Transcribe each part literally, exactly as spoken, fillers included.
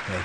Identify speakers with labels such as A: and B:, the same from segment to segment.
A: Okay.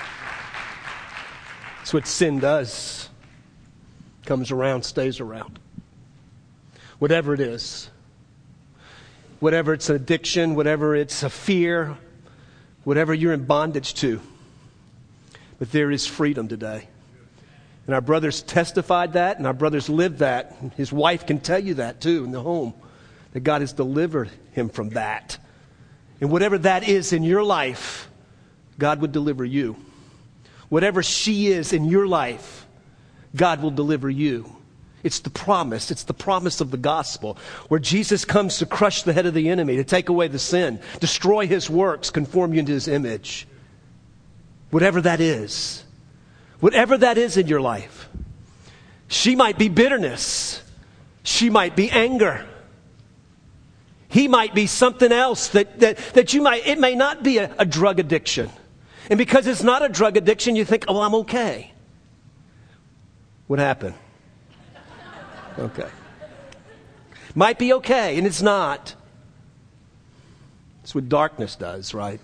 A: That's what sin does. Comes around, stays around. Whatever it is. Whatever it's an addiction, whatever it's a fear, whatever you're in bondage to. But there is freedom today. And our brothers testified that, and our brothers lived that. His wife can tell you that too in the home, that God has delivered him from that. And whatever that is in your life, God would deliver you. Whatever she is in your life, God will deliver you. It's the promise. It's the promise of the gospel, where Jesus comes to crush the head of the enemy, to take away the sin, destroy his works, conform you into his image. Whatever that is. Whatever that is in your life. She might be bitterness. She might be anger. He might be something else that, that, that you might, it may not be a, a drug addiction. And because it's not a drug addiction, you think, oh, I'm okay. What happened? Okay. Might be okay, and it's not. It's what darkness does, right?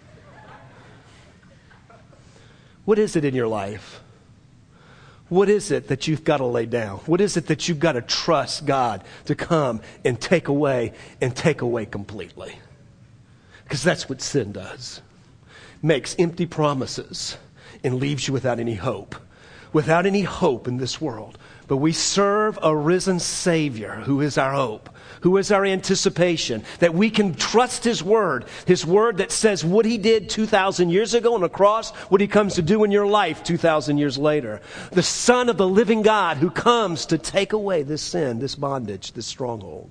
A: What is it in your life? What is it that you've got to lay down? What is it that you've got to trust God to come and take away and take away completely? Because that's what sin does. Makes empty promises and leaves you without any hope. Without any hope in this world. But we serve a risen Savior who is our hope, who is our anticipation, that we can trust His Word, His Word that says what He did two thousand years ago on the cross, what He comes to do in your life two thousand years later. The Son of the living God who comes to take away this sin, this bondage, this stronghold.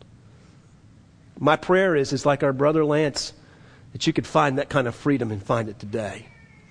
A: My prayer is, is like our brother Lance, that you could find that kind of freedom and find it today.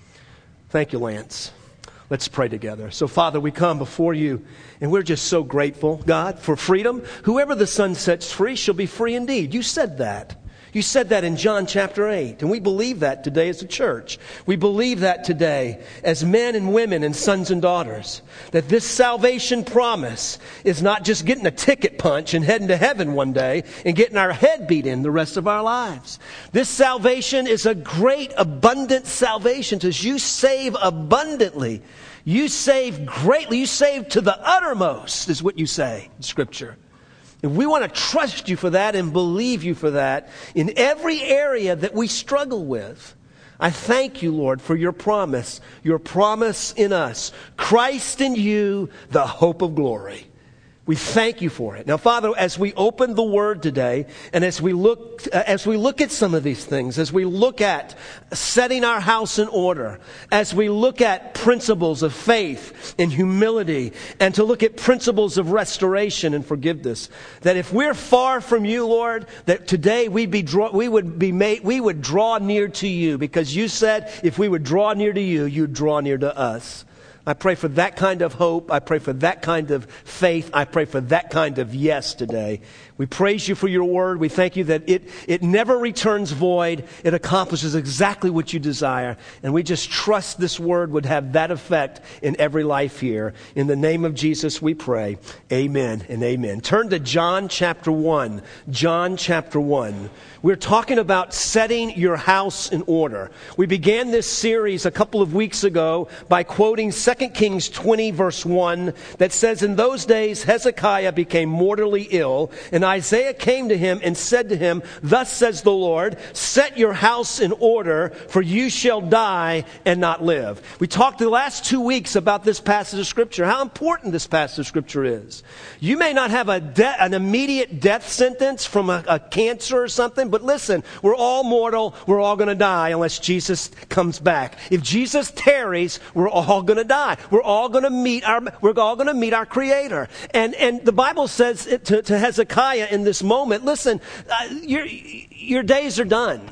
A: Thank you, Lance. Let's pray together. So, Father, we come before you, and we're just so grateful, God, for freedom. Whoever the Son sets free shall be free indeed. You said that. You said that in John chapter eight, and we believe that today as a church. We believe that today as men and women and sons and daughters, that this salvation promise is not just getting a ticket punch and heading to heaven one day and getting our head beat in the rest of our lives. This salvation is a great, abundant salvation, because you save abundantly. You save greatly. You save to the uttermost, is what you say in Scripture. And we want to trust you for that and believe you for that in every area that we struggle with. I thank you, Lord, for your promise, your promise in us. Christ in you, the hope of glory. We thank you for it. Now, Father, as we open the Word today, and as we look, uh, as we look at some of these things, as we look at setting our house in order, as we look at principles of faith and humility, and to look at principles of restoration and forgiveness, that if we're far from you, Lord, that today we'd be draw, we would be made, we would draw near to you, because you said if we would draw near to you, you'd draw near to us. I pray for that kind of hope. I pray for that kind of faith. I pray for that kind of yes today. We praise you for your word. We thank you that it, it never returns void. It accomplishes exactly what you desire. And we just trust this word would have that effect in every life here. In the name of Jesus we pray. Amen and amen. Turn to John chapter one. John chapter one. We're talking about setting your house in order. We began this series a couple of weeks ago by quoting Second Kings twenty verse one that says, "In those days Hezekiah became mortally ill, and Isaiah came to him and said to him, 'Thus says the Lord, set your house in order, for you shall die and not live.'" We talked the last two weeks about this passage of Scripture, how important this passage of Scripture is. You may not have a de- an immediate death sentence from a, a cancer or something, but listen, we're all mortal. We're all going to die unless Jesus comes back. If Jesus tarries, we're all going to die. We're all going to meet our we're all going to meet our Creator. And and the Bible says to, to Hezekiah in this moment, listen, uh, your your days are done.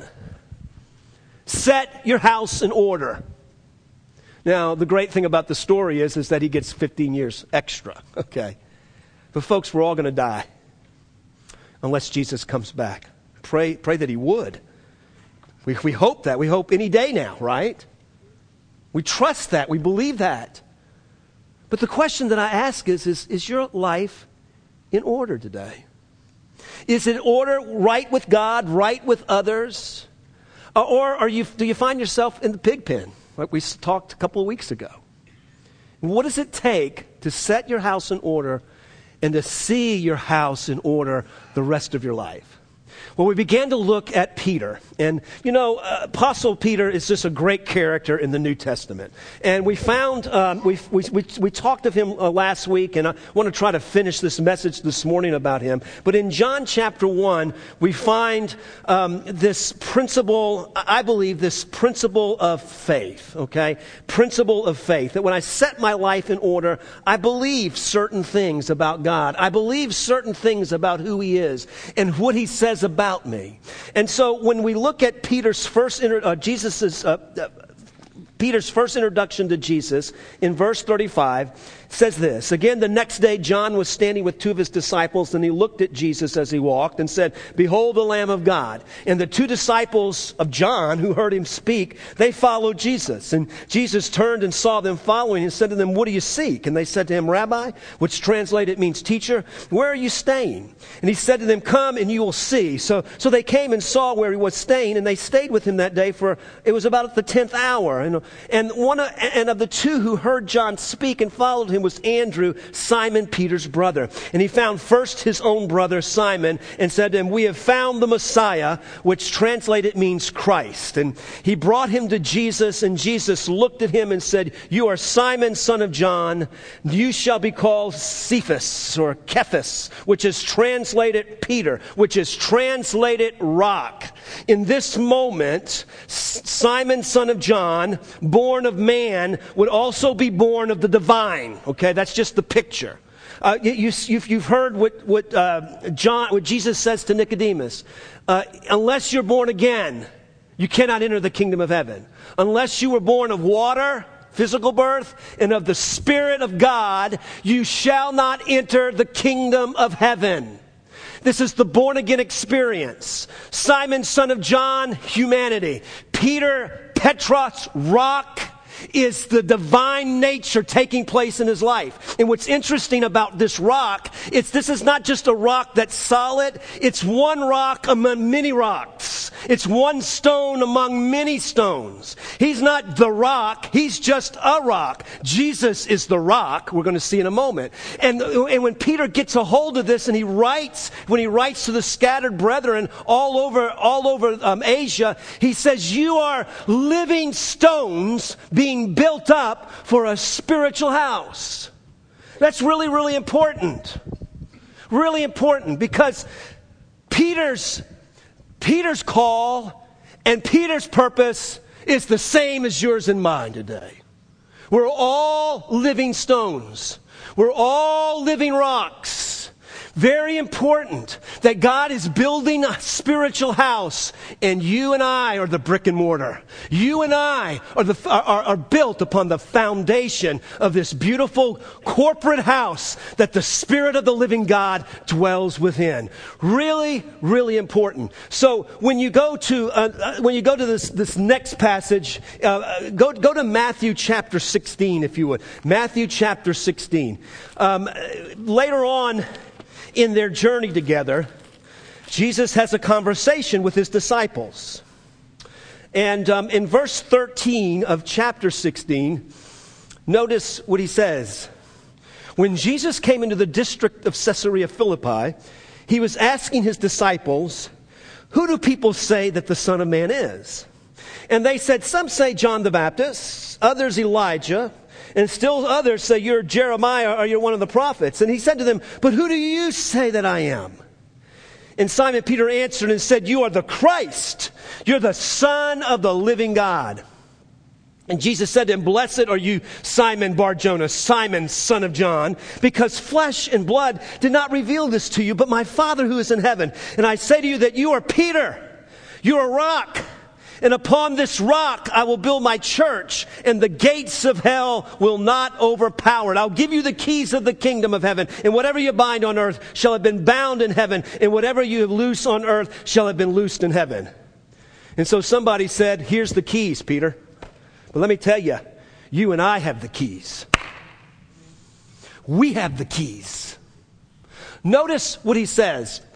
A: Set your house in order. Now, the great thing about the story is is that he gets fifteen years extra. Okay, but folks, we're all going to die unless Jesus comes back. Pray, pray that he would. We, we hope that. We hope any day now, right? We trust that. We believe that. But the question that I ask is, is, is your life in order today? Is it in order right with God, right with others? Or are you, do you find yourself in the pig pen? like we talked a couple of weeks ago. What does it take to set your house in order and to see your house in order the rest of your life? Well, we began to look at Peter. And, you know, uh, Apostle Peter is just a great character in the New Testament. And we found, um, we, we, we, we talked of him uh, last week, and I want to try to finish this message this morning about him. But in John chapter one, we find um, this principle, I believe, this principle of faith, okay? Principle of faith. That when I set my life in order, I believe certain things about God. I believe certain things about who He is and what He says about me. And so when we look at Peter's first, inter- uh, Jesus's, uh, uh, Peter's first introduction to Jesus in verse thirty-five, it says this. Again, the next day, John was standing with two of his disciples, and he looked at Jesus as he walked and said, "Behold the Lamb of God." And the two disciples of John who heard him speak, they followed Jesus. And Jesus turned and saw them following and said to them, "What do you seek?" And they said to him, "Rabbi," which translated means teacher, "where are you staying?" And he said to them, "Come and you will see." So, so they came and saw where he was staying, and they stayed with him that day for, it was about at the tenth hour. And, and one of, and of the two who heard John speak and followed him was Andrew, Simon Peter's brother. And he found first his own brother Simon and said to him, "We have found the Messiah," which translated means Christ. And he brought him to Jesus, and Jesus looked at him and said, "You are Simon, son of John. You shall be called Cephas, or Cephas, which is translated Peter, which is translated rock." In this moment, Simon, son of John, born of man, would also be born of the divine. Okay, that's just the picture. Uh, you, you, you've, you've heard what, what, uh, John, what Jesus says to Nicodemus. Uh, unless you're born again, you cannot enter the kingdom of heaven. Unless you were born of water, physical birth, and of the Spirit of God, you shall not enter the kingdom of heaven. This is the born-again experience. Simon, son of John, humanity. Peter, Petros, rock, is the divine nature taking place in his life. And what's interesting about this rock, it's this is not just a rock that's solid. It's one rock among many rocks. It's one stone among many stones. He's not the rock. He's just a rock. Jesus is the rock. We're going to see in a moment. And, and when Peter gets a hold of this and he writes, when he writes to the scattered brethren all over, all over um, Asia, he says, "You are living stones being being built up for a spiritual house." That's really, really important. Really important, because Peter's, Peter's call and Peter's purpose is the same as yours and mine today. We're all living stones. We're all living rocks. Very important that God is building a spiritual house, and you and I are the brick and mortar. You and I are, the, are, are built upon the foundation of this beautiful corporate house that the Spirit of the living God dwells within. Really, really important. So when you go to uh, when you go to this this next passage, uh, go go to Matthew chapter sixteen, if you would. Matthew chapter sixteen. Um, later on in their journey together, Jesus has a conversation with his disciples. And um, in verse thirteen of chapter sixteen, notice what he says. When Jesus came into the district of Caesarea Philippi, he was asking his disciples, "Who do people say that the Son of Man is?" And they said, "Some say John the Baptist, others Elijah, and still others say you're Jeremiah or you're one of the prophets." And he said to them, "But who do you say that I am?" And Simon Peter answered and said, "You are the Christ. You're the Son of the living God." And Jesus said to him, "Blessed are you, Simon Bar-Jonah, Simon, son of John, because flesh and blood did not reveal this to you, but my Father who is in heaven. And I say to you that you are Peter. You are a rock. And upon this rock I will build my church, and the gates of hell will not overpower it. I'll give you the keys of the kingdom of heaven. And whatever you bind on earth shall have been bound in heaven, and whatever you loose on earth shall have been loosed in heaven." And so somebody said, "Here's the keys, Peter." But let me tell you, you and I have the keys. We have the keys. Notice what he says.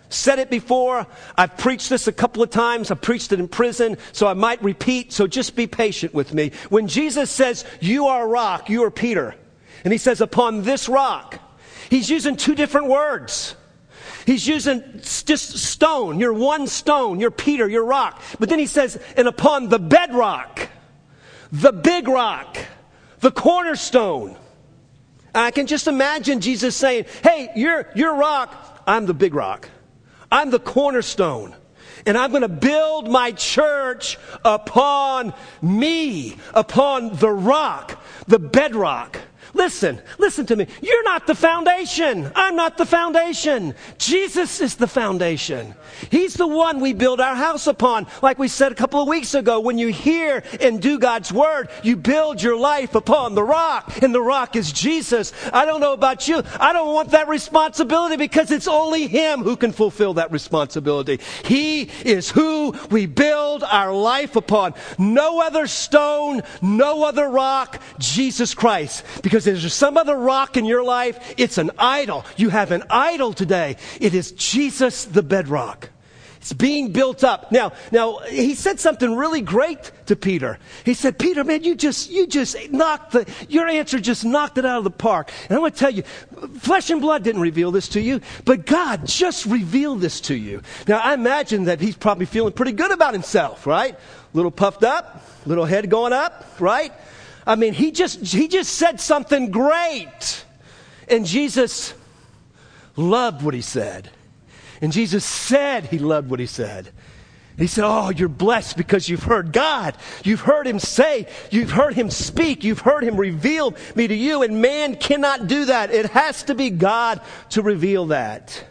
A: Said it before. I've preached this a couple of times. I've preached it in prison, so I might repeat. So just be patient with me. When Jesus says, you are a rock, you are Peter. And he says, upon this rock. He's using two different words. He's using just stone. You're one stone. You're Peter. You're rock. But then he says, and upon the bedrock, the big rock, the cornerstone. And I can just imagine Jesus saying, hey, you're, you're rock. I'm the big rock. I'm the cornerstone. And I'm going to build my church upon me, upon the rock, the bedrock. Listen, listen to me. You're not the foundation. I'm not the foundation. Jesus is the foundation. He's the one we build our house upon. Like we said a couple of weeks ago, when you hear and do God's word, you build your life upon the rock, and the rock is Jesus. I don't know about you. I don't want that responsibility because it's only Him who can fulfill that responsibility. He is who we build our life upon. No other stone, no other rock, Jesus Christ. Because if there's some other rock in your life, it's an idol. You have an idol today. It is Jesus, the bedrock. It's being built up. Now, now he said something really great to Peter. He said, Peter, man, you just, you just knocked the, your answer just knocked it out of the park. And I'm going to tell you, flesh and blood didn't reveal this to you, but God just revealed this to you. Now, I imagine that he's probably feeling pretty good about himself, right? A little puffed up, little head going up, right? I mean, he just he just said something great. And Jesus loved what he said. And Jesus said he loved what he said. He said, oh, you're blessed because you've heard God. You've heard Him say. You've heard Him speak. You've heard Him reveal me to you. And man cannot do that. It has to be God to reveal that.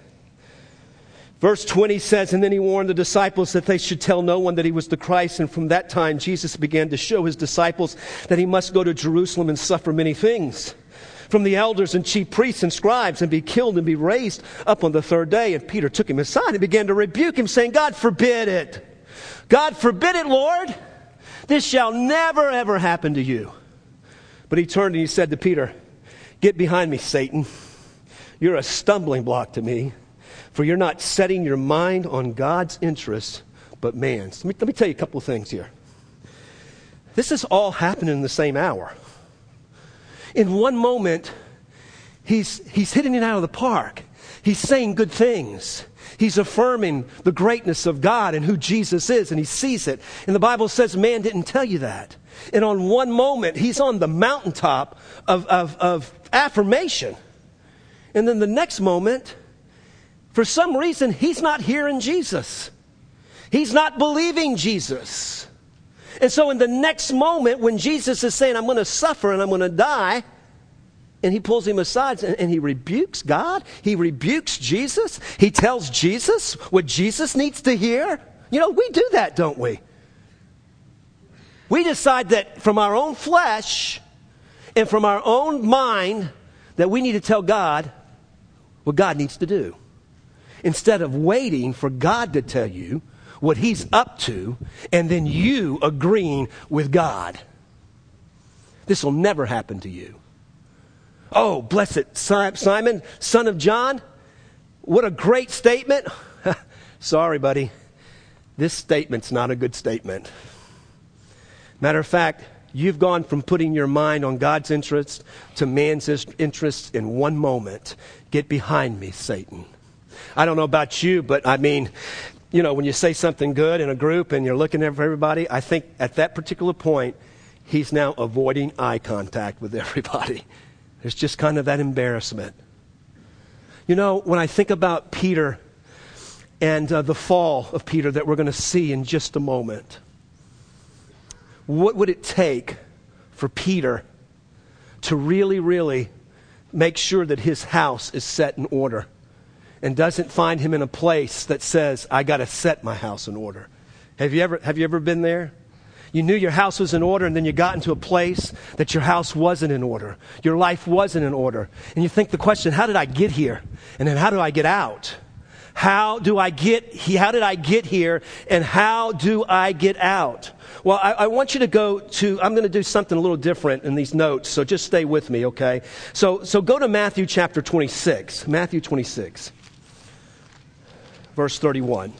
A: Verse twenty says, and then He warned the disciples that they should tell no one that He was the Christ. And from that time, Jesus began to show His disciples that He must go to Jerusalem and suffer many things from the elders and chief priests and scribes, and be killed and be raised up on the third day. And Peter took him aside and began to rebuke him, saying, God forbid it. God forbid it, Lord. This shall never, ever happen to you. But he turned and he said to Peter, get behind me, Satan. You're a stumbling block to me. For you're not setting your mind on God's interests, but man's. Let me, let me tell you a couple of things here. This is all happening in the same hour. In one moment, he's, he's hitting it out of the park. He's saying good things. He's affirming the greatness of God and who Jesus is, and he sees it. And the Bible says man didn't tell you that. And on one moment, he's on the mountaintop of, of, of affirmation. And then the next moment, for some reason, he's not hearing Jesus. He's not believing Jesus. And so in the next moment, when Jesus is saying, I'm going to suffer and I'm going to die, and he pulls him aside and, and he rebukes God. He rebukes Jesus. He tells Jesus what Jesus needs to hear. You know, we do that, don't we? We decide that from our own flesh and from our own mind that we need to tell God what God needs to do, instead of waiting for God to tell you what He's up to and then you agreeing with God. This will never happen to you. Oh, blessed Simon, son of John. What a great statement. Sorry, buddy. This statement's not a good statement. Matter of fact, you've gone from putting your mind on God's interests to man's interests in one moment. Get behind me, Satan. I don't know about you, but I mean, you know, when you say something good in a group and you're looking at everybody, I think at that particular point, he's now avoiding eye contact with everybody. There's just kind of that embarrassment. You know, when I think about Peter and uh, the fall of Peter that we're going to see in just a moment, what would it take for Peter to really, really make sure that his house is set in order and doesn't find him in a place that says, I got to set my house in order? Have you ever, have you ever been there? You knew your house was in order, and then you got into a place that your house wasn't in order. Your life wasn't in order. And you think the question, how did I get here? And then how do I get out? How do I get, how did I get here? And how do I get out? Well, I, I want you to go to, I'm going to do something a little different in these notes, so just stay with me, okay? So, so go to Matthew chapter twenty-six. Matthew twenty-six. verse thirty-one.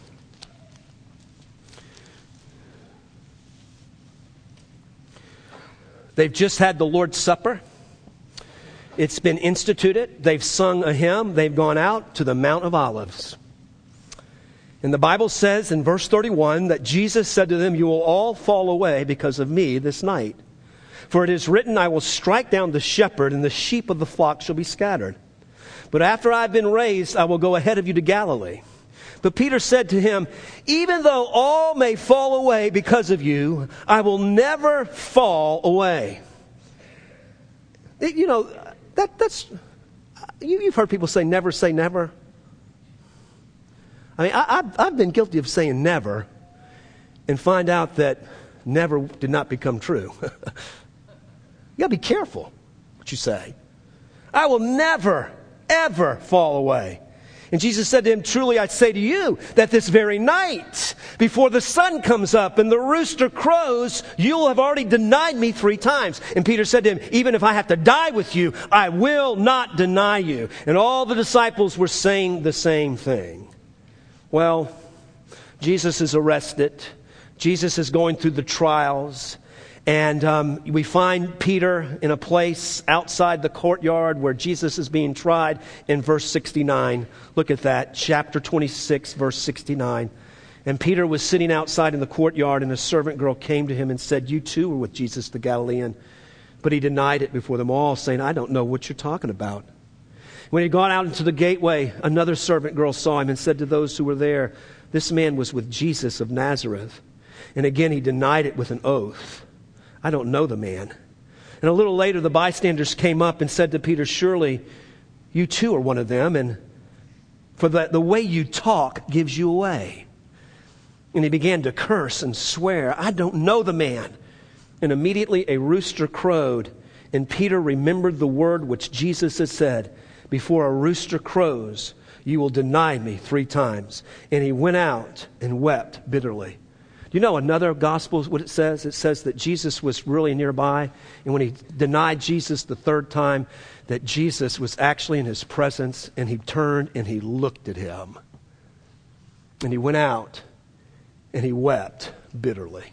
A: They've just had the Lord's Supper. It's been instituted. They've sung a hymn. They've gone out to the Mount of Olives. And the Bible says in verse thirty-one that Jesus said to them, "You will all fall away because of me this night. For it is written, I will strike down the shepherd, and the sheep of the flock shall be scattered. But after I've been raised, I will go ahead of you to Galilee." But Peter said to him, "Even though all may fall away because of you, I will never fall away." It, you know, that, that's, you, you've heard people say never say never. I mean, I, I've, I've been guilty of saying never and find out that never did not become true. You got to be careful what you say. I will never, ever fall away. And Jesus said to him, "Truly I say to you that this very night, before the sun comes up and the rooster crows, you'll have already denied me three times." And Peter said to him, "Even if I have to die with you, I will not deny you." And all the disciples were saying the same thing. Well, Jesus is arrested. Jesus is going through the trials. And um, we find Peter in a place outside the courtyard where Jesus is being tried in verse sixty-nine. Look at that, chapter twenty-six, verse sixty-nine. "And Peter was sitting outside in the courtyard, and a servant girl came to him and said, 'You too were with Jesus the Galilean.' But he denied it before them all, saying, 'I don't know what you're talking about.' When he had gone out into the gateway, another servant girl saw him and said to those who were there, 'This man was with Jesus of Nazareth.' And again he denied it with an oath. 'I don't know the man.' And a little later the bystanders came up and said to Peter, 'Surely you too are one of them, and for the, the way you talk gives you away.' And he began to curse and swear, 'I don't know the man.' And immediately a rooster crowed, and Peter remembered the word which Jesus had said, 'Before a rooster crows, you will deny me three times.' And he went out and wept bitterly." Do you know another gospel, what it says? It says that Jesus was really nearby. And when he denied Jesus the third time, that Jesus was actually in his presence. And he turned and he looked at him. And he went out and he wept bitterly.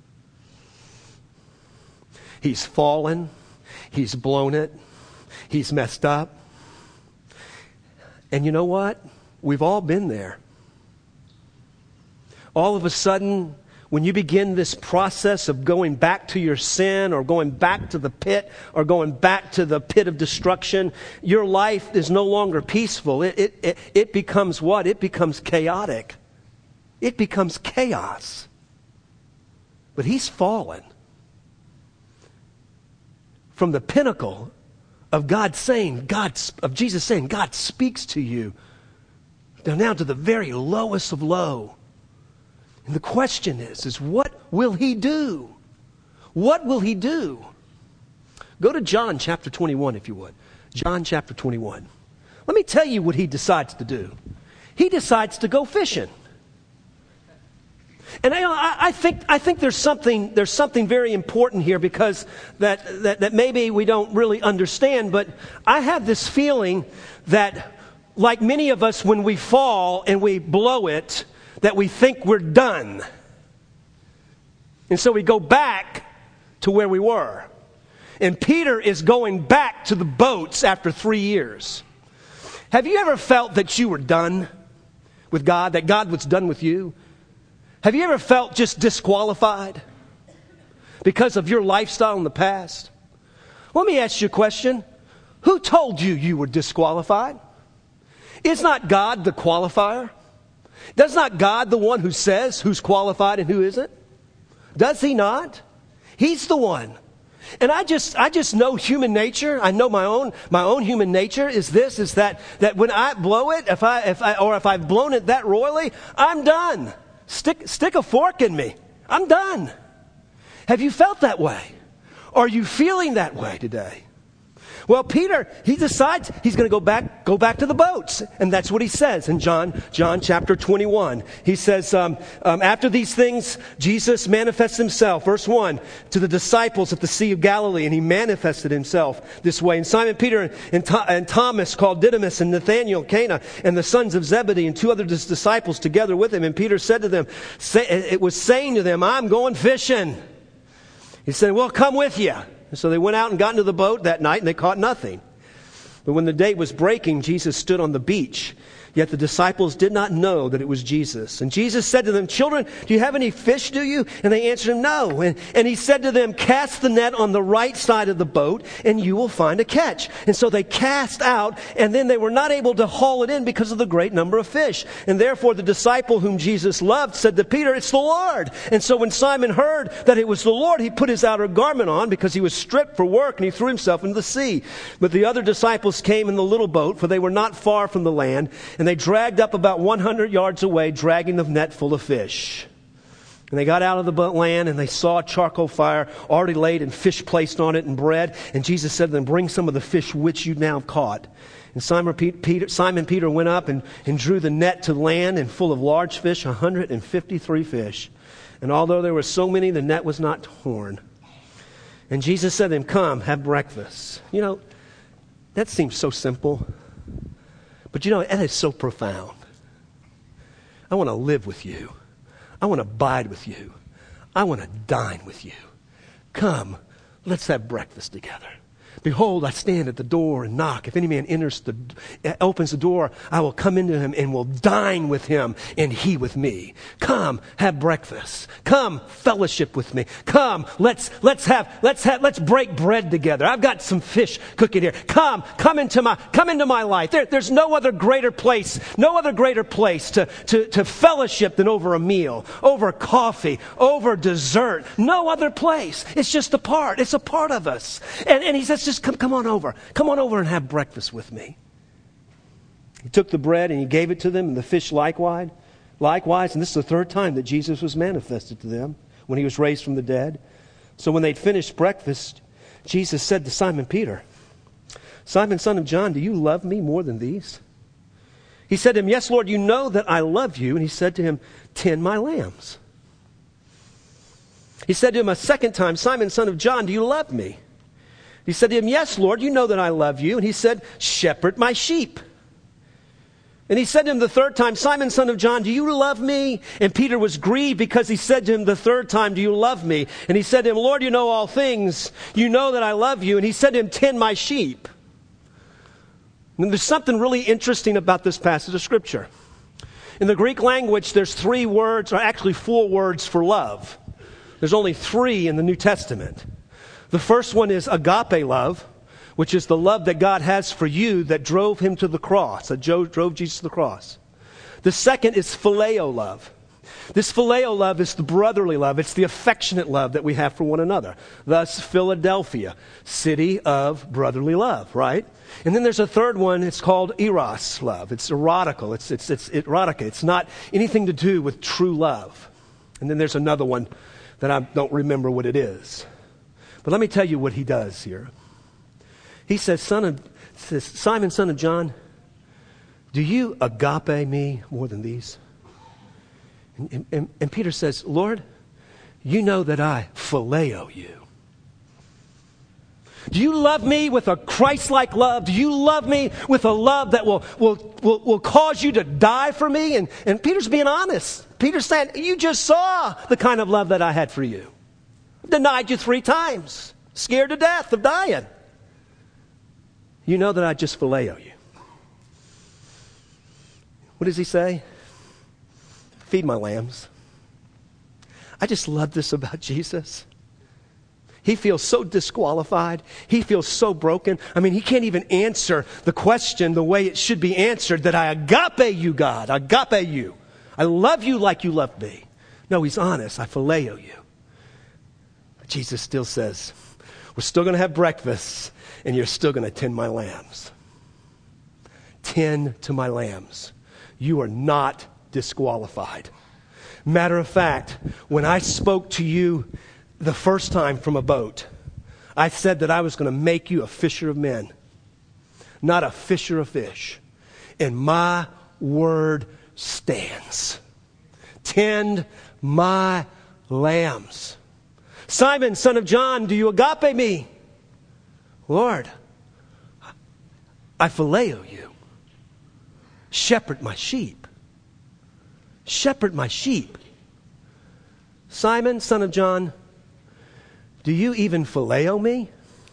A: He's fallen. He's blown it. He's messed up. And you know what? We've all been there. All of a sudden, when you begin this process of going back to your sin or going back to the pit or going back to the pit of destruction, your life is no longer peaceful. It, it, it, it becomes what? It becomes chaotic. It becomes chaos. But he's fallen from the pinnacle of God saying, God, of Jesus saying, God speaks to you, down now to the very lowest of low. And the question is, is what will he do? What will he do? Go to John chapter twenty-one, if you would. John chapter twenty-one. Let me tell you what he decides to do. He decides to go fishing. And I, I think I think there's something there's something very important here because that, that that maybe we don't really understand. But I have this feeling that, like many of us, when we fall and we blow it, that we think we're done. And so we go back to where we were. And Peter is going back to the boats after three years. Have you ever felt that you were done with God, that God was done with you? Have you ever felt just disqualified because of your lifestyle in the past? Let me ask you a question. Who told you you were disqualified? Is not God the qualifier? Does not God the one who says who's qualified and who isn't? Does he not? He's the one. And I just I just know human nature. I know my own my own human nature is this, is that that when I blow it, if I if I or if I've blown it that royally, I'm done. Stick stick a fork in me. I'm done. Have you felt that way? Are you feeling that way today? Well, Peter, he decides he's going to go back, go back to the boats. And that's what he says in John, John chapter twenty-one. He says, um, um, after these things, Jesus manifests himself, verse one, to the disciples at the Sea of Galilee. And he manifested himself this way. And Simon Peter and, Th- and Thomas, called Didymus, and Nathanael, Cana, and the sons of Zebedee, and two other dis- disciples together with him. And Peter said to them, say, it was saying to them, I'm going fishing. He said, well, come with you. And so they went out and got into the boat that night, and they caught nothing. But when the day was breaking, Jesus stood on the beach. Yet the disciples did not know that it was Jesus. And Jesus said to them, children, do you have any fish, do you? And they answered him, no. And, and he said to them, cast the net on the right side of the boat, and you will find a catch. And so they cast out, and then they were not able to haul it in because of the great number of fish. And therefore the disciple whom Jesus loved said to Peter, it's the Lord. And so when Simon heard that it was the Lord, he put his outer garment on because he was stripped for work, and he threw himself into the sea. But the other disciples came in the little boat, for they were not far from the land, and they dragged up about one hundred yards away, dragging the net full of fish. And they got out of the boat land, and they saw a charcoal fire already laid and fish placed on it and bread. And Jesus said to them, bring some of the fish which you now have caught. And Simon Peter, Simon Peter went up and, and drew the net to land, and full of large fish, one hundred fifty-three fish. And although there were so many, the net was not torn. And Jesus said to them, come, have breakfast. You know, that seems so simple. But you know, that is so profound. I want to live with you. I want to abide with you. I want to dine with you. Come, let's have breakfast together. Behold, I stand at the door and knock. If any man enters the, opens the door, I will come into him and will dine with him and he with me. Come, have breakfast. Come, fellowship with me. Come, let's, let's have, let's have, let's break bread together. I've got some fish cooking here. Come, come into my, come into my life. There, there's no other greater place, no other greater place to, to, to fellowship than over a meal, over coffee, over dessert. No other place. It's just a part. It's a part of us. And, and he says, just come, come on over. Come on over and have breakfast with me. He took the bread and he gave it to them, and the fish likewise. Likewise, and this is the third time that Jesus was manifested to them when he was raised from the dead. So when they'd finished breakfast, Jesus said to Simon Peter, Simon, son of John, do you love me more than these? He said to him, yes, Lord, you know that I love you. And he said to him, tend my lambs. He said to him a second time, Simon, son of John, do you love me? He said to him, yes, Lord, you know that I love you. And he said, shepherd my sheep. And he said to him the third time, Simon, son of John, do you love me? And Peter was grieved because he said to him the third time, do you love me? And he said to him, Lord, you know all things. You know that I love you. And he said to him, tend my sheep. And there's something really interesting about this passage of Scripture. In the Greek language, there's three words, or actually four words for love. There's only three in the New Testament. The first one is agape love, which is the love that God has for you that drove him to the cross, that drove Jesus to the cross. The second is phileo love. This phileo love is the brotherly love. It's the affectionate love that we have for one another. Thus, Philadelphia, city of brotherly love, right? And then there's a third one. It's called eros love. It's erotical. It's, it's, it's erotica. It's not anything to do with true love. And then there's another one that I don't remember what it is. But let me tell you what he does here. He says, son of, says, Simon, son of John, do you agape me more than these? And, and, and Peter says, Lord, you know that I phileo you. Do you love me with a Christ-like love? Do you love me with a love that will, will, will, will cause you to die for me? And, and Peter's being honest. Peter's saying, you just saw the kind of love that I had for you. Denied you three times. Scared to death of dying. You know that I just phileo you. What does he say? Feed my lambs. I just love this about Jesus. He feels so disqualified. He feels so broken. I mean, he can't even answer the question the way it should be answered, that I agape you, God. Agape you. I love you like you love me. No, he's honest. I phileo you. But Jesus still says, we're still going to have breakfast, and you're still going to tend my lambs. Tend to my lambs. You are not disqualified. Matter of fact, when I spoke to you the first time from a boat, I said that I was going to make you a fisher of men. not a fisher of fish. And my word stands. Tend my lambs. Simon, son of John, do you agape me? Lord, I phileo you. Shepherd my sheep. Shepherd my sheep. Simon, son of John, do you even phileo me?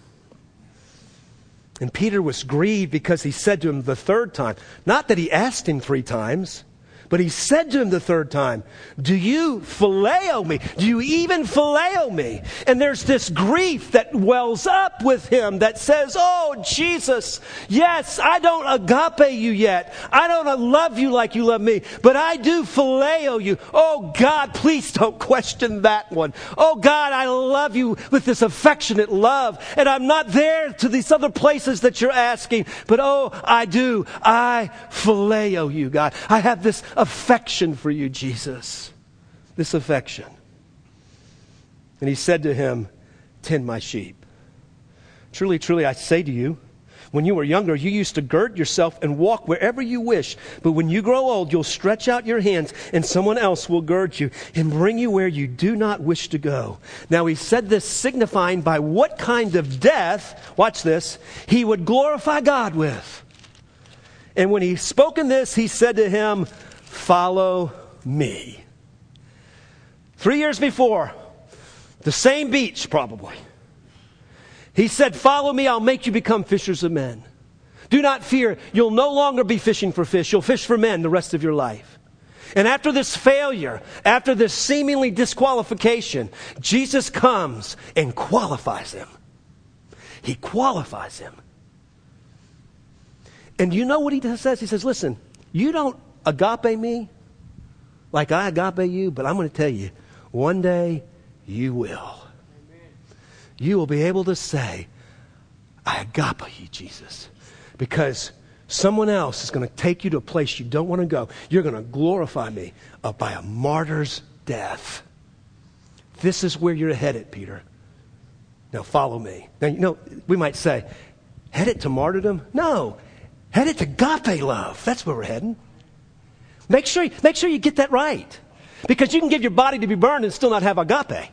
A: And Peter was grieved because he said to him the third time, not that he asked him three times, but he said to him the third time, do you phileo me? Do you even phileo me? And there's this grief that wells up with him that says, oh, Jesus, yes, I don't agape you yet. I don't love you like you love me, but I do phileo you. Oh, God, please don't question that one. Oh, God, I love you with this affectionate love, and I'm not there to these other places that you're asking, but oh, I do. I phileo you, God. I have this affection for you, Jesus. This affection. And he said to him, tend my sheep. Truly, truly, I say to you, when you were younger, you used to gird yourself and walk wherever you wish. But when you grow old, you'll stretch out your hands and someone else will gird you and bring you where you do not wish to go. Now he said this signifying by what kind of death, watch this, he would glorify God with. And when he spoken this, he said to him, follow me. Three years before, the same beach probably, he said, follow me, I'll make you become fishers of men. Do not fear, you'll no longer be fishing for fish, you'll fish for men the rest of your life. And after this failure, after this seemingly disqualification, Jesus comes and qualifies him. He qualifies him. And you know what he says? He says, listen, you don't agape me like I agape you, but I'm going to tell you, one day you will. Amen. You will be able to say, I agape you, Jesus. Because someone else is going to take you to a place you don't want to go. You're going to glorify me uh, by a martyr's death. This is where you're headed, Peter. Now follow me. Now, you know, we might say, headed to martyrdom? No. Headed to agape love. That's where we're heading. Make sure, make sure you get that right. Because you can give your body to be burned and still not have agape.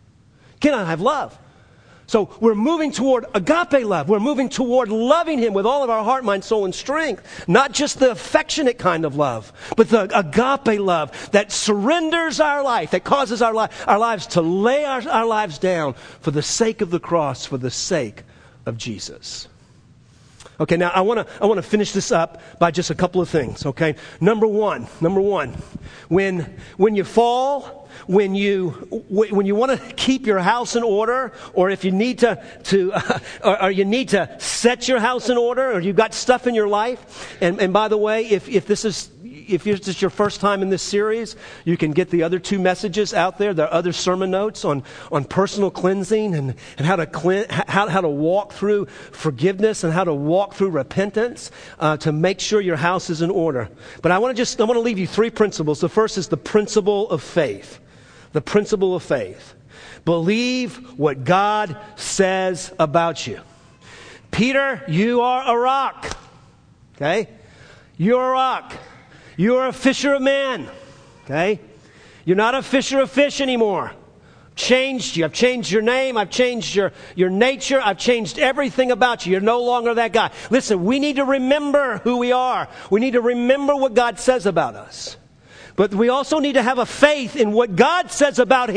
A: Cannot have love. So we're moving toward agape love. We're moving toward loving him with all of our heart, mind, soul, and strength. Not just the affectionate kind of love, but the agape love that surrenders our life, that causes our, li- our lives to lay our, our lives down for the sake of the cross, for the sake of Jesus. Okay, now I want to I want to finish this up by just a couple of things, okay? Number one, number one, when when you fall, when you when you want to keep your house in order, or if you need to to uh, or, or you need to set your house in order, or you've got stuff in your life, and and by the way, if if this is if this is your first time in this series, you can get the other two messages out there. There are other sermon notes on, on personal cleansing and, and how to clean, how, how to walk through forgiveness and how to walk through repentance uh, to make sure your house is in order. But I want to just I want to leave you three principles. The first is the principle of faith. The principle of faith. Believe what God says about you. Peter, you are a rock. Okay? You're a rock. You're a fisher of men, okay? You're not a fisher of fish anymore. Changed you. I've changed your name. I've changed your, your nature. I've changed everything about you. You're no longer that guy. Listen, we need to remember who we are. We need to remember what God says about us. But we also need to have a faith in what God says about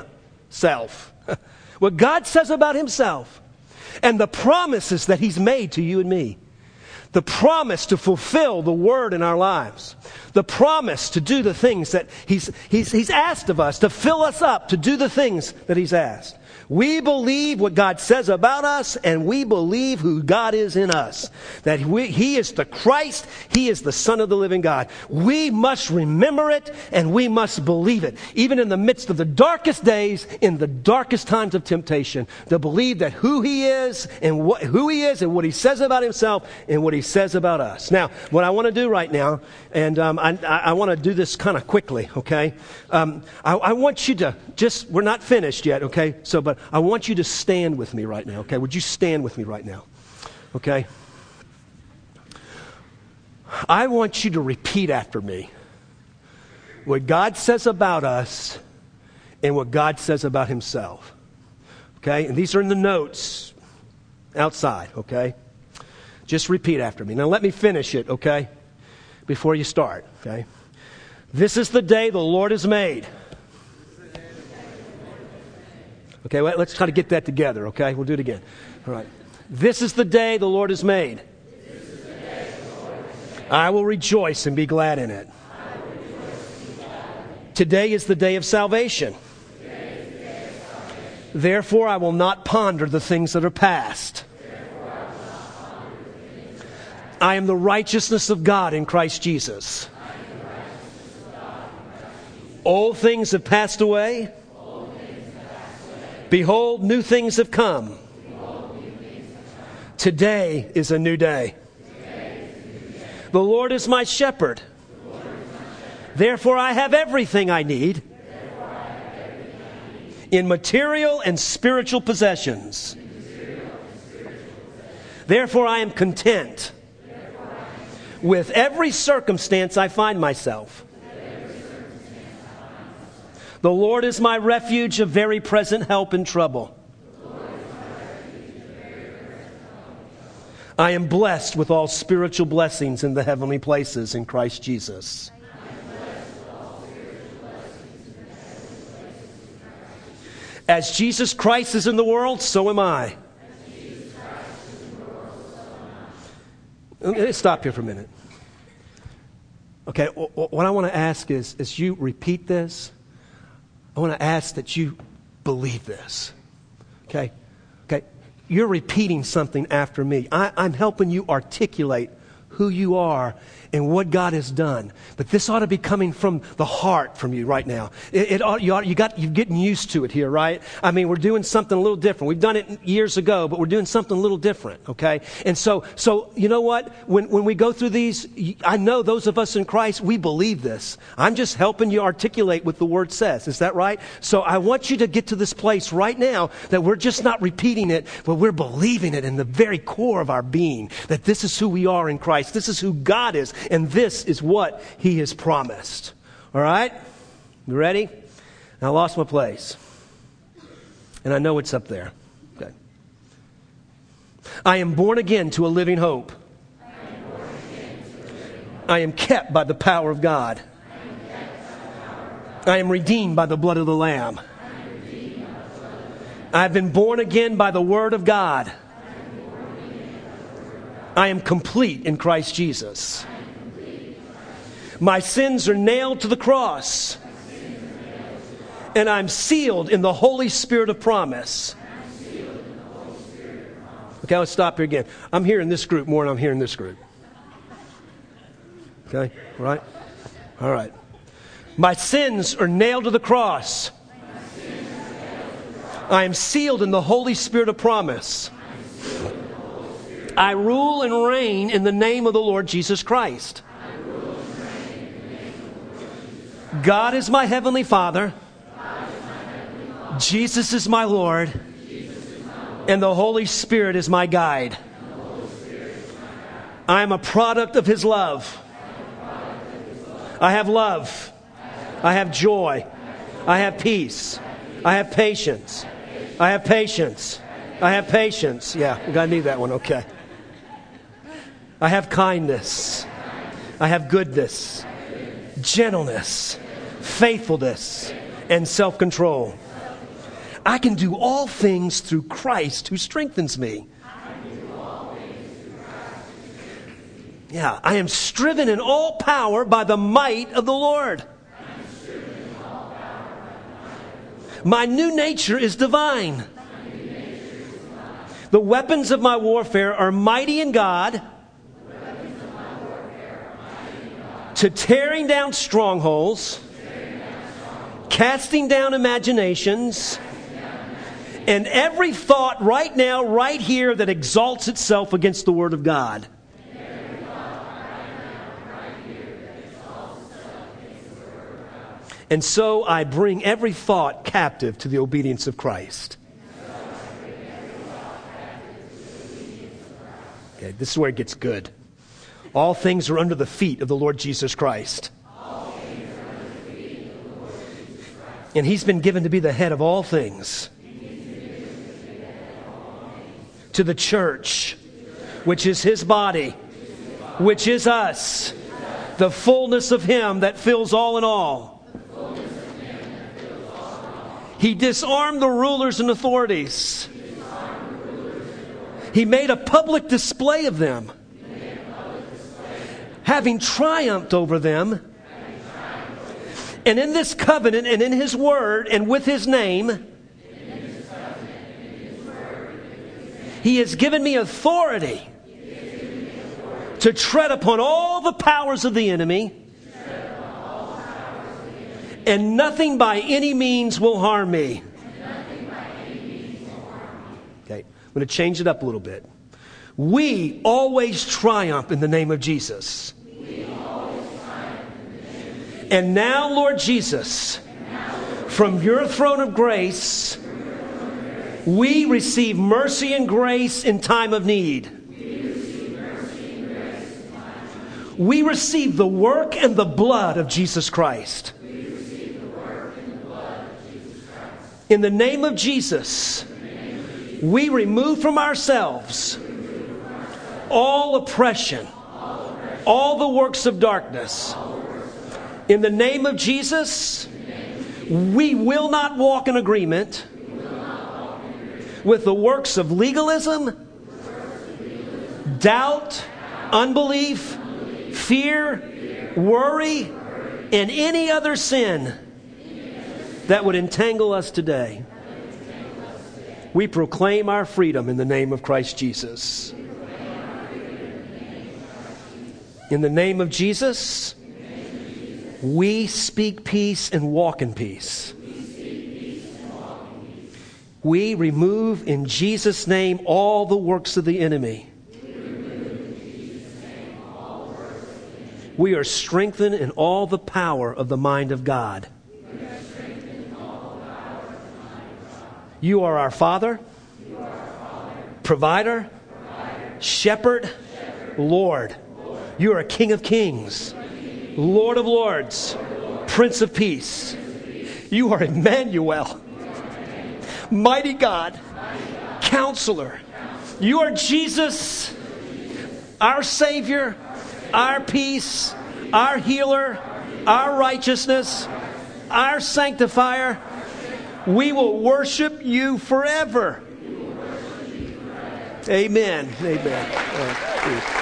A: himself. What God says about himself. And the promises that he's made to you and me. The promise to fulfill the word in our lives. The promise to do the things that he's, he's, he's asked of us, to fill us up, to do the things that he's asked. We believe what God says about us, and we believe who God is in us. That we, he is the Christ, he is the Son of the living God. We must remember it, and we must believe it. Even in the midst of the darkest days, in the darkest times of temptation, to believe that who he is, and what, who he is, and what he says about himself, and what he says about us. Now, what I want to do right now, and um, I, I, I want to do this kind of quickly, okay? Um, I, I want you to just, we're not finished yet, okay? So, but I want you to stand with me right now, okay? Would you stand with me right now, okay? I want you to repeat after me what God says about us and what God says about himself. Okay? And these are in the notes outside, okay? Just repeat after me. Now let me finish it, okay? Before you start, okay? This is the day the Lord has made. Okay, well, let's try to get that together, okay? We'll do it again. All right. This is the day the Lord has made. I will rejoice and be glad in it. Today is the day of salvation. Therefore, I will not ponder the things that are past. I am the righteousness of God in Christ Jesus. Old things have passed away. Behold, new things have come. Today is a new day. The Lord is my shepherd. Therefore, I have everything I need in material and spiritual possessions. Therefore, I am content with every circumstance I find myself. The Lord is my refuge, a very present help in trouble. I am blessed with all spiritual blessings in the heavenly places in Christ Jesus. As Jesus Christ is in the world, so am I. Let's stop here for a minute. Okay, what I want to ask is, as you repeat this, I want to ask that you believe this. Okay? Okay? You're repeating something after me. I, I'm helping you articulate who you are and what God has done. But this ought to be coming from the heart from you right now. It, it ought, you ought, you got, you're getting used to it here, right? I mean, we're doing something a little different. We've done it years ago, but we're doing something a little different, okay? And so, so you know what? When, when we go through these, I know those of us in Christ, we believe this. I'm just helping you articulate what the Word says. Is that right? So I want you to get to this place right now that we're just not repeating it, but we're believing it in the very core of our being, that this is who we are in Christ. This is who God is, and this is what He has promised. All right? You ready? I lost my place. And I know it's up there. Okay. I am born again to a living hope. I am kept by the power of God. I am redeemed by the blood of the Lamb. I have been born again by the Word of God. I am complete in Christ Jesus. My sins are nailed to the cross. And I'm sealed in the Holy Spirit of promise. Okay, let's stop here again. I'm here in this group more than I'm here in this group. Okay, right? All right. My sins are nailed to the cross. I am sealed in the Holy Spirit of promise. I rule and reign in the name of the Lord Jesus Christ. God is my Heavenly Father. Jesus is my Lord. And the Holy Spirit is my guide. I am a product of His love. I have love. I have joy. I have peace. I have patience. I have patience. I have patience. Yeah, we're going to need that one. Okay. I have kindness. I have goodness, gentleness, faithfulness, and self-control. I can do all things through Christ who strengthens me. Yeah, I am striven in all power by the might of the Lord. My new nature is divine. The weapons of my warfare are mighty in God to tearing down strongholds, casting down imaginations, and every thought right now, right here, that exalts itself against the Word of God. And so I bring every thought captive to the obedience of Christ. Okay, this is where it gets good. All things are under the feet of the Lord Jesus Christ. And he's been given to be the head of all things. To the church, which is his body, which is us, the fullness of him that fills all in all. He disarmed the rulers and authorities. He made a public display of them, having triumphed over them. And in this covenant and in his word and with his name, he has given me authority to tread upon all the powers of the enemy, and nothing by any means will harm me. Okay, I'm going to change it up a little bit. We always triumph in the name of Jesus. And now, Lord Jesus, from your throne of grace, we receive mercy and grace in time of need. We receive the work and the blood of Jesus Christ. In the name of Jesus, we remove from ourselves all oppression, all the works of darkness. In the name of Jesus, we will not walk in agreement with the works of legalism, doubt, unbelief, fear, worry, and any other sin that would entangle us today. We proclaim our freedom in the name of Christ Jesus. In the name of Jesus, we speak peace and walk in peace. We remove in Jesus' name all the works of the enemy. We are strengthened in all the power of the mind of God. You are our Father, provider, shepherd, Lord. You are a King of kings, Lord of lords, Prince of peace. You are Emmanuel, mighty God, Counselor. You are Jesus, our Savior, our peace, our healer, our righteousness, our sanctifier. We will worship you forever. Amen. Amen. Oh,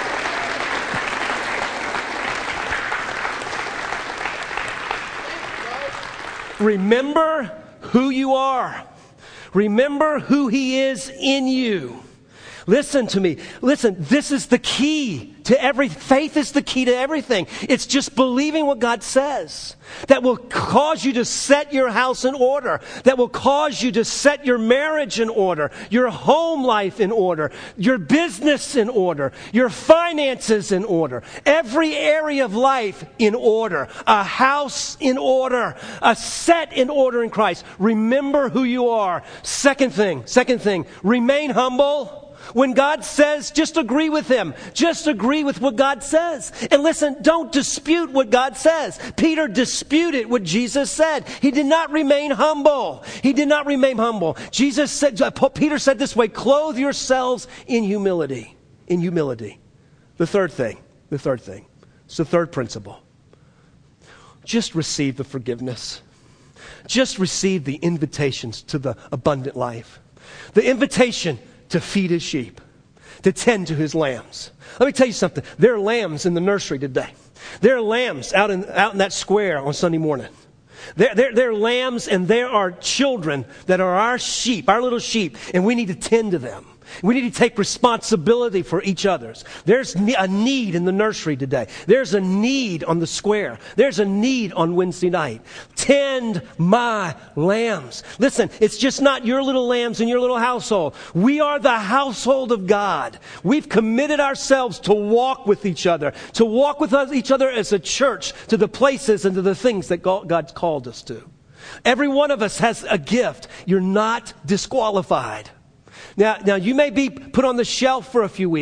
A: remember who you are. Remember who he is in you. Listen to me. Listen, this is the key to every faith is the key to everything. It's just believing what God says that will cause you to set your house in order, that will cause you to set your marriage in order, your home life in order, your business in order, your finances in order, every area of life in order, a house in order, a set in order in Christ. Remember who you are. Second thing, second thing, remain humble. When God says, just agree with him. Just agree with what God says. And listen, don't dispute what God says. Peter disputed what Jesus said. He did not remain humble. He did not remain humble. Jesus said, Peter said this way, clothe yourselves in humility. In humility. The third thing, the third thing. It's the third principle. Just receive the forgiveness. Just receive the invitations to the abundant life. The invitation to feed his sheep, to tend to his lambs. Let me tell you something. There are lambs in the nursery today. There are lambs out in, out in that square on Sunday morning. There, there, there are lambs and there are children that are our sheep, our little sheep, and we need to tend to them. We need to take responsibility for each other's. There's a need in the nursery today. There's a need on the square. There's a need on Wednesday night. Tend my lambs. Listen, it's just not your little lambs in your little household. We are the household of God. We've committed ourselves to walk with each other, to walk with us, each other as a church, to the places and to the things that God's called us to. Every one of us has a gift. You're not disqualified. Now, now you may be put on the shelf for a few weeks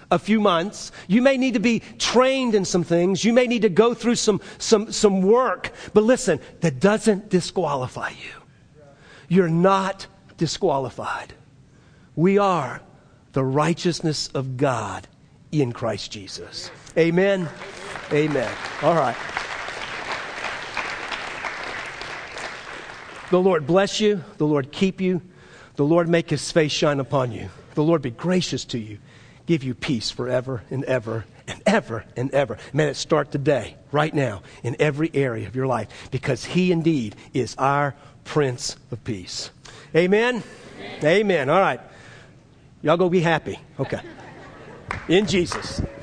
A: a few months. You may need to be trained in some things. You may need to go through some, some, some work. But listen, that doesn't disqualify you. You're not disqualified. We are the righteousness of God in Christ Jesus. Amen. Amen. All right. The Lord bless you. The Lord keep you. The Lord make his face shine upon you. The Lord be gracious to you. Give you peace forever and ever and ever and ever. May it start today, right now, in every area of your life, because he indeed is our Prince of Peace. Amen? Amen. Amen. All right. Y'all go be happy. Okay. In Jesus.